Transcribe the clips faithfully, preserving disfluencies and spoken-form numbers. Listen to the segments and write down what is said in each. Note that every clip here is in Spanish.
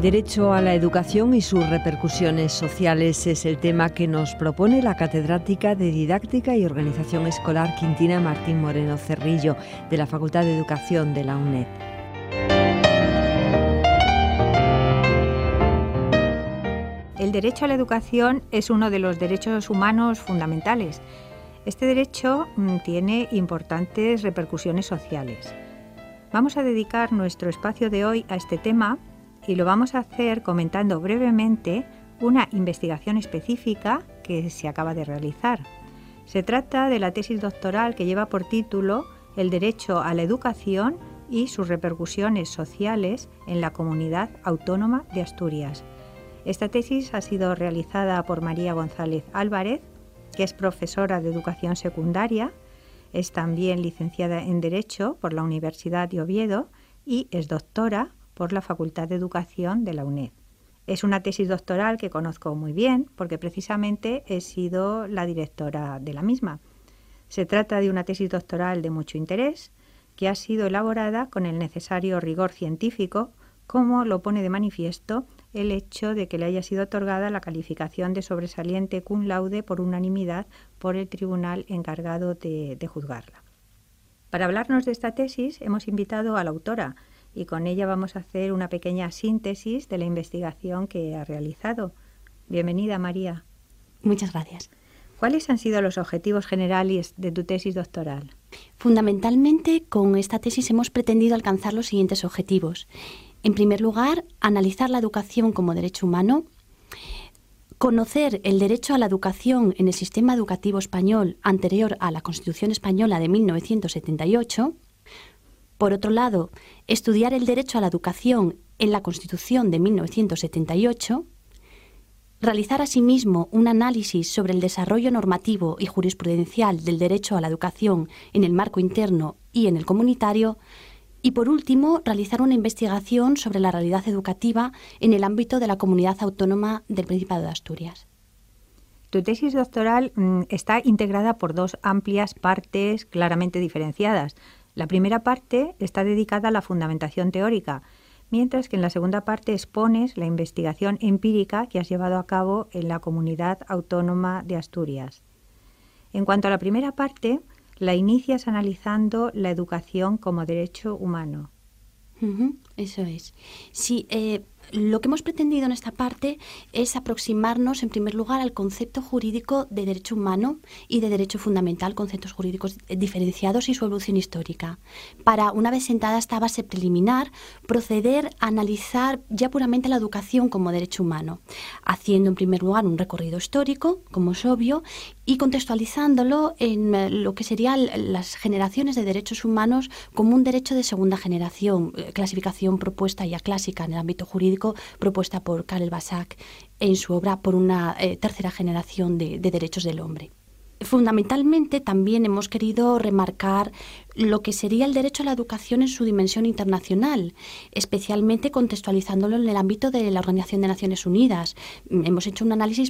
El derecho a la educación y sus repercusiones sociales es el tema que nos propone la catedrática de Didáctica y Organización Escolar Quintina Martín Moreno Cerrillo, de la Facultad de Educación de la UNED. El derecho a la educación es uno de los derechos humanos fundamentales. Este derecho mm, tiene importantes repercusiones sociales. Vamos a dedicar nuestro espacio de hoy a este tema y lo vamos a hacer comentando brevemente una investigación específica que se acaba de realizar. Se trata de la tesis doctoral que lleva por título El derecho a la educación y sus repercusiones sociales en la Comunidad Autónoma de Asturias. Esta tesis ha sido realizada por María González Álvarez, que es profesora de educación secundaria, es también licenciada en Derecho por la Universidad de Oviedo y es doctora por la Facultad de Educación de la UNED. Es una tesis doctoral que conozco muy bien porque precisamente he sido la directora de la misma. Se trata de una tesis doctoral de mucho interés que ha sido elaborada con el necesario rigor científico, como lo pone de manifiesto el hecho de que le haya sido otorgada la calificación de sobresaliente cum laude por unanimidad por el tribunal encargado de, de juzgarla. Para hablarnos de esta tesis hemos invitado a la autora, y con ella vamos a hacer una pequeña síntesis de la investigación que ha realizado. Bienvenida, María. Muchas gracias. ¿Cuáles han sido los objetivos generales de tu tesis doctoral? Fundamentalmente, con esta tesis hemos pretendido alcanzar los siguientes objetivos. En primer lugar, analizar la educación como derecho humano, conocer el derecho a la educación en el sistema educativo español anterior a la Constitución Española de mil novecientos setenta y ocho, por otro lado, estudiar el derecho a la educación en la Constitución de mil novecientos setenta y ocho, realizar asimismo un análisis sobre el desarrollo normativo y jurisprudencial del derecho a la educación en el marco interno y en el comunitario, y por último, realizar una investigación sobre la realidad educativa en el ámbito de la Comunidad Autónoma del Principado de Asturias. Tu tesis doctoral mmm, está integrada por dos amplias partes claramente diferenciadas. La primera parte está dedicada a la fundamentación teórica, mientras que en la segunda parte expones la investigación empírica que has llevado a cabo en la Comunidad Autónoma de Asturias. En cuanto a la primera parte, la inicias analizando la educación como derecho humano. Uh-huh, eso es. Sí, eh, lo que hemos pretendido en esta parte es aproximarnos, en primer lugar, al concepto jurídico de derecho humano y de derecho fundamental, conceptos jurídicos diferenciados y su evolución histórica, para, una vez sentada esta base preliminar, proceder a analizar ya puramente la educación como derecho humano, haciendo, en primer lugar, un recorrido histórico, como es obvio, y contextualizándolo en lo que serían las generaciones de derechos humanos como un derecho de segunda generación, clasificación propuesta ya clásica en el ámbito jurídico, propuesta por Karel Basak en su obra Por una eh, tercera generación de, de derechos del hombre. Fundamentalmente también hemos querido remarcar lo que sería el derecho a la educación en su dimensión internacional, especialmente contextualizándolo en el ámbito de la Organización de Naciones Unidas. Hemos hecho un análisis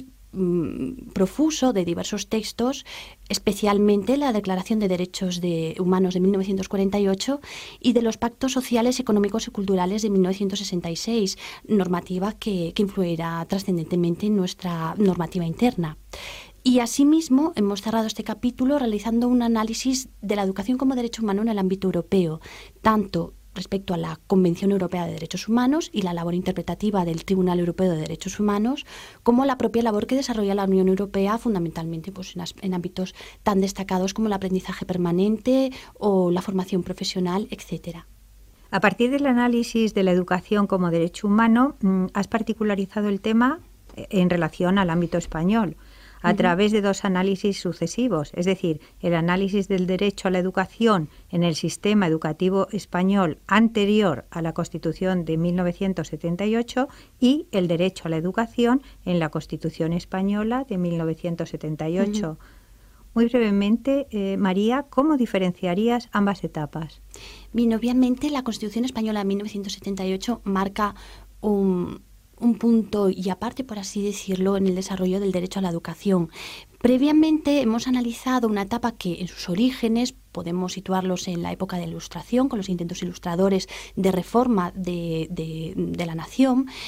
profuso de diversos textos, especialmente la Declaración de Derechos de Humanos de mil novecientos cuarenta y ocho y de los Pactos Sociales, Económicos y Culturales de mil novecientos sesenta y seis, normativa que, que influirá trascendentemente en nuestra normativa interna. Y asimismo hemos cerrado este capítulo realizando un análisis de la educación como derecho humano en el ámbito europeo, tanto respecto a la Convención Europea de Derechos Humanos y la labor interpretativa del Tribunal Europeo de Derechos Humanos, como la propia labor que desarrolla la Unión Europea, fundamentalmente pues, en, as- en ámbitos tan destacados como el aprendizaje permanente o la formación profesional, etcétera. A partir del análisis de la educación como derecho humano, has particularizado el tema en relación al ámbito español, a uh-huh. través de dos análisis sucesivos, es decir, el análisis del derecho a la educación en el sistema educativo español anterior a la Constitución de mil novecientos setenta y ocho y el derecho a la educación en la Constitución española de mil novecientos setenta y ocho. Uh-huh. Muy brevemente, eh, María, ¿cómo diferenciarías ambas etapas? Bien, obviamente la Constitución española de mil novecientos setenta y ocho marca un... un punto y aparte, por así decirlo, en el desarrollo del derecho a la educación. Previamente hemos analizado una etapa que en sus orígenes podemos situarlos en la época de la Ilustración, con los intentos ilustradores de reforma de, de, de la nación,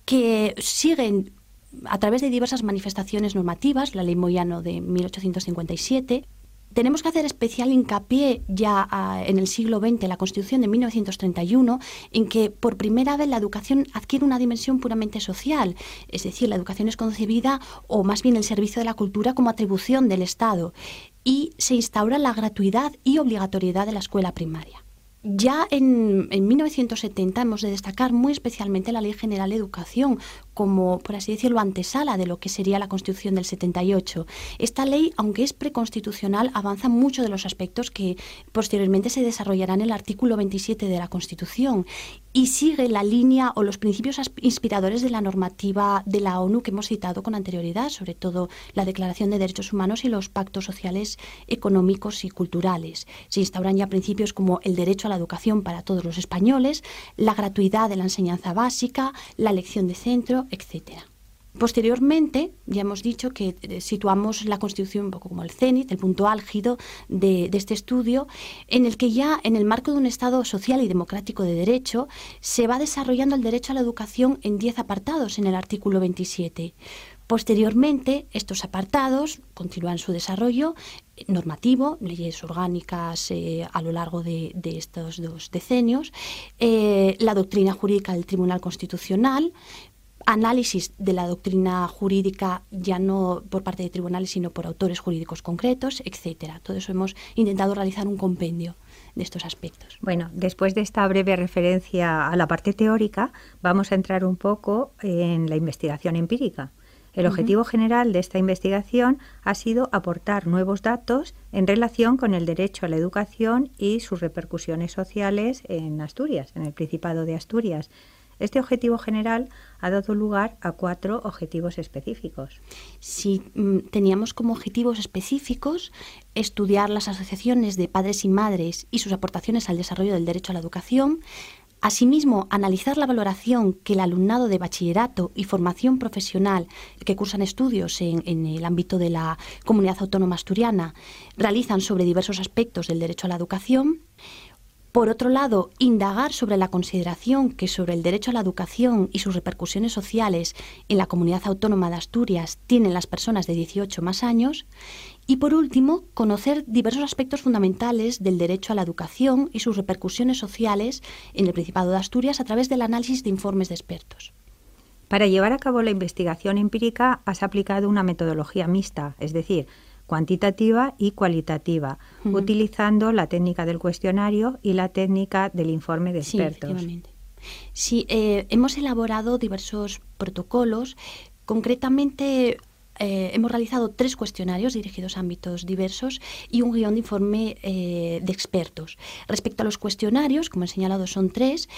que siguen a través de diversas manifestaciones normativas, la Ley Moyano de mil ochocientos cincuenta y siete. Tenemos que hacer especial hincapié ya uh, en el siglo veinte, la Constitución de mil novecientos treinta y uno, en que por primera vez la educación adquiere una dimensión puramente social. Es decir, la educación es concebida, o más bien el servicio de la cultura, como atribución del Estado. Y se instaura la gratuidad y obligatoriedad de la escuela primaria. Ya en, en mil novecientos setenta hemos de destacar muy especialmente la Ley General de Educación como, por así decirlo, antesala de lo que sería la Constitución del setenta y ocho. Esta ley, aunque es preconstitucional, avanza mucho de los aspectos que posteriormente se desarrollarán en el artículo veintisiete de la Constitución y sigue la línea o los principios inspiradores de la normativa de la ONU que hemos citado con anterioridad, sobre todo la Declaración de Derechos Humanos y los pactos sociales, económicos y culturales. Se instauran ya principios como el derecho a la educación para todos los españoles, la gratuidad de la enseñanza básica, la elección de centro, etcétera. Posteriormente, ya hemos dicho que situamos la Constitución un poco como el cénit, el punto álgido de, de este estudio, en el que ya en el marco de un Estado social y democrático de derecho se va desarrollando el derecho a la educación en diez apartados en el artículo veintisiete. Posteriormente, estos apartados continúan su desarrollo normativo, leyes orgánicas eh, a lo largo de, de estos dos decenios, eh, la doctrina jurídica del Tribunal Constitucional, análisis de la doctrina jurídica ya no por parte de tribunales, sino por autores jurídicos concretos, etcétera. Todo eso hemos intentado realizar un compendio de estos aspectos. Bueno, después de esta breve referencia a la parte teórica, vamos a entrar un poco en la investigación empírica. El objetivo uh-huh. general de esta investigación ha sido aportar nuevos datos en relación con el derecho a la educación y sus repercusiones sociales en Asturias, en el Principado de Asturias. Este objetivo general ha dado lugar a cuatro objetivos específicos. Sí, teníamos como objetivos específicos estudiar las asociaciones de padres y madres y sus aportaciones al desarrollo del derecho a la educación. Asimismo, analizar la valoración que el alumnado de bachillerato y formación profesional que cursan estudios en, en el ámbito de la Comunidad Autónoma Asturiana realizan sobre diversos aspectos del derecho a la educación. Por otro lado, indagar sobre la consideración que sobre el derecho a la educación y sus repercusiones sociales en la Comunidad Autónoma de Asturias tienen las personas de dieciocho más años. Y por último, conocer diversos aspectos fundamentales del derecho a la educación y sus repercusiones sociales en el Principado de Asturias a través del análisis de informes de expertos. Para llevar a cabo la investigación empírica has aplicado una metodología mixta, es decir, cuantitativa y cualitativa, uh-huh. utilizando la técnica del cuestionario y la técnica del informe de expertos. Sí, efectivamente. Sí, eh, hemos elaborado diversos protocolos. Concretamente, eh, hemos realizado tres cuestionarios dirigidos a ámbitos diversos y un guión de informe eh, de expertos. Respecto a los cuestionarios, como he señalado, son tres.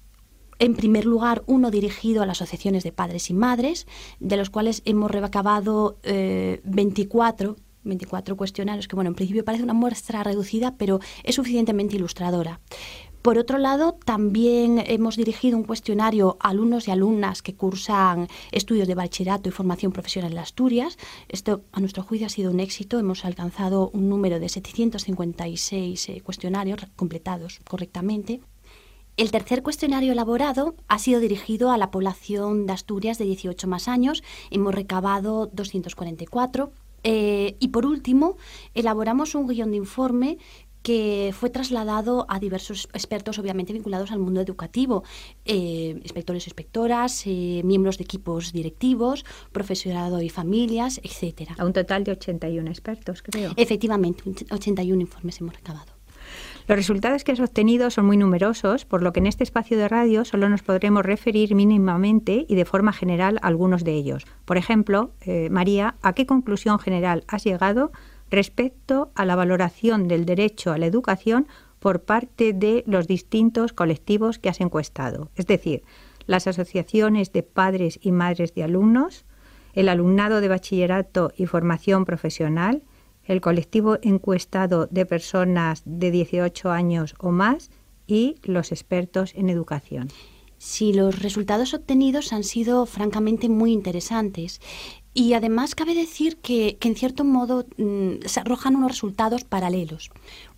En primer lugar, uno dirigido a las asociaciones de padres y madres, de los cuales hemos recabado eh, veinticuatro cuestionarios, que bueno, en principio parece una muestra reducida, pero es suficientemente ilustradora. Por otro lado, también hemos dirigido un cuestionario a alumnos y alumnas que cursan estudios de bachillerato y formación profesional en Asturias. Esto, a nuestro juicio, ha sido un éxito. Hemos alcanzado un número de setecientos cincuenta y seis eh, cuestionarios completados correctamente. El tercer cuestionario elaborado ha sido dirigido a la población de Asturias de dieciocho más años. Hemos recabado doscientos cuarenta y cuatro. Eh, y por último, elaboramos un guión de informe que fue trasladado a diversos expertos, obviamente vinculados al mundo educativo, eh, inspectores y inspectoras, eh, miembros de equipos directivos, profesorado y familias, etcétera. A un total de ochenta y uno expertos, creo. Efectivamente, ochenta y uno informes hemos recabado. Los resultados que has obtenido son muy numerosos, por lo que en este espacio de radio solo nos podremos referir mínimamente y de forma general a algunos de ellos. Por ejemplo, eh, María, ¿a qué conclusión general has llegado respecto a la valoración del derecho a la educación por parte de los distintos colectivos que has encuestado? Es decir, las asociaciones de padres y madres de alumnos, el alumnado de bachillerato y formación profesional, el colectivo encuestado de personas de dieciocho años o más y los expertos en educación. Sí, los resultados obtenidos han sido francamente muy interesantes y además cabe decir que, que en cierto modo mmm, se arrojan unos resultados paralelos.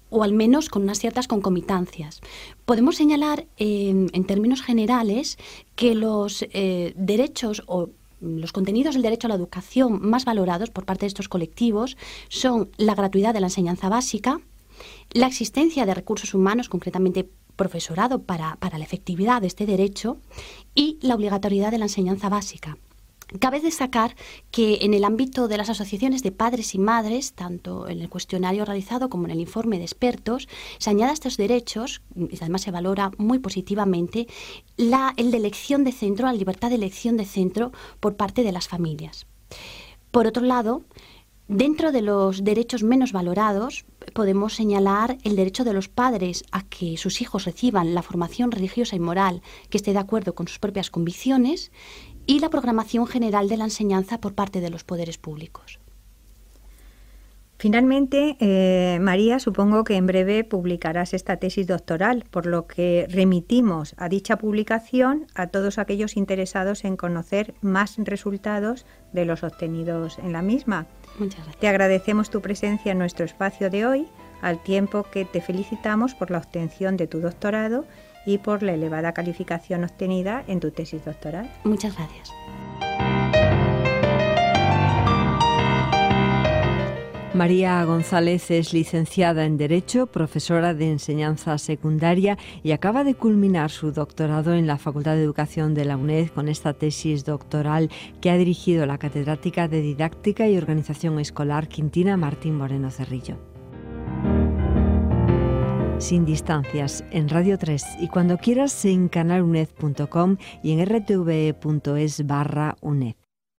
o al menos con unas ciertas concomitancias. Podemos señalar eh, en términos generales que los eh, derechos o los contenidos del derecho a la educación más valorados por parte de estos colectivos son la gratuidad de la enseñanza básica, la existencia de recursos humanos, concretamente profesorado para, para la efectividad de este derecho, y la obligatoriedad de la enseñanza básica. Cabe destacar que en el ámbito de las asociaciones de padres y madres, tanto en el cuestionario realizado como en el informe de expertos, se añade a estos derechos, y además se valora muy positivamente, la, el de elección de centro, la libertad de elección de centro por parte de las familias. Por otro lado, dentro de los derechos menos valorados, podemos señalar el derecho de los padres a que sus hijos reciban la formación religiosa y moral que esté de acuerdo con sus propias convicciones, y la programación general de la enseñanza por parte de los poderes públicos. Finalmente, eh, María, supongo que en breve publicarás esta tesis doctoral, por lo que remitimos a dicha publicación a todos aquellos interesados en conocer más resultados de los obtenidos en la misma. Muchas gracias. Te agradecemos tu presencia en nuestro espacio de hoy, al tiempo que te felicitamos por la obtención de tu doctorado y por la elevada calificación obtenida en tu tesis doctoral. Muchas gracias. María González es licenciada en Derecho, profesora de enseñanza secundaria y acaba de culminar su doctorado en la Facultad de Educación de la UNED con esta tesis doctoral que ha dirigido la catedrática de Didáctica y Organización Escolar Quintina Martín Moreno Cerrillo. Sin distancias, en Radio tres y cuando quieras en canal uned punto com y en r t v e punto es barra UNED.